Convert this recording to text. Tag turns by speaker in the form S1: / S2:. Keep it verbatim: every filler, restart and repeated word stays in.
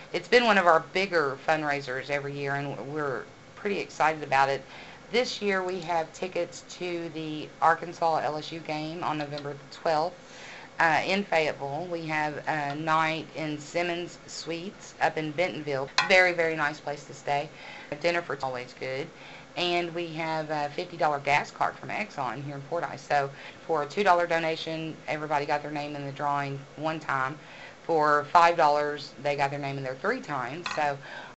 S1: it's been one of our bigger fundraisers every year, and we're pretty excited about it. This year we have tickets to the Arkansas L S U game on November twelfth. Uh, in Fayetteville, we have a night in Simmons Suites up in Bentonville. Very, very nice place to stay. Dinner for always good. And we have a fifty dollars gas card from Exxon here in Fordyce. So for a two dollars donation, everybody got their name in the drawing one time. For five dollars, they got their name in there three times. So